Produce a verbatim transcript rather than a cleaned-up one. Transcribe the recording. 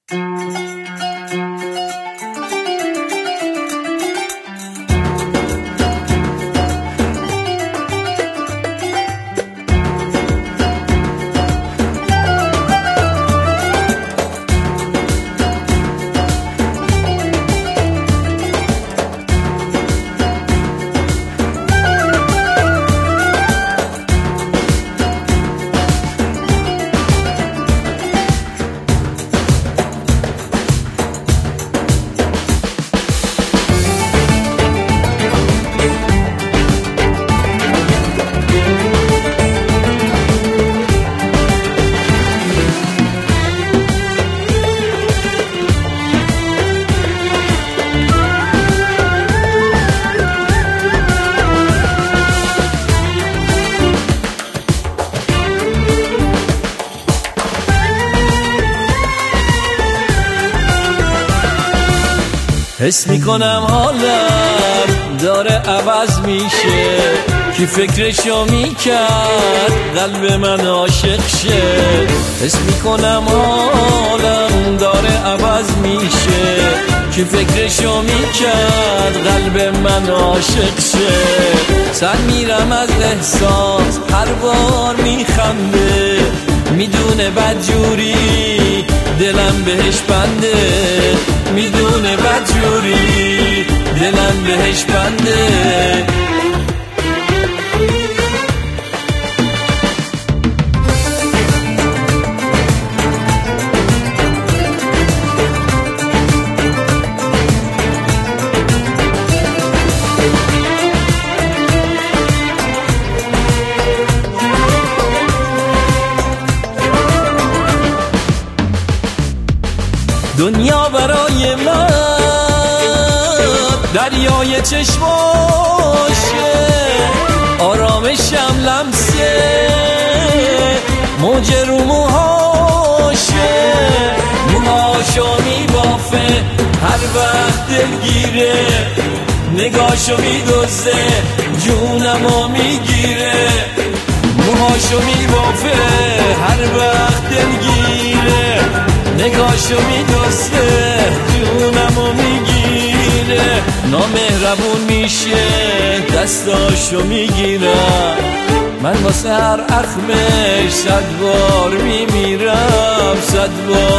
حس میکنم حالم داره عوض میشه، کی فکرشو میکرد قلب من عاشق شه. حس میکنم حالم داره عوض میشه، کی فکرشو میکرد قلب من عاشق شه. سر میرم از احساس هر بار میخنده، میدونه بدجوری دلم بهش بنده، میدونه بدجوری دلم بهش بنده. دنیا برای من دریای چشماشه، آرامشم لمسه موج رو موهاشه. موهاشو میبافه هر وقت دلگیره، نگاهشو میدوزه جونمو میگیره. موهاشو میبافه هر وقت دلگیره، نگاهشو میدوزه جونمو میگیره. نامهربون میشه دستاشو میگیرم، من واسه هر اخمش صد بار میمیرم، صد بار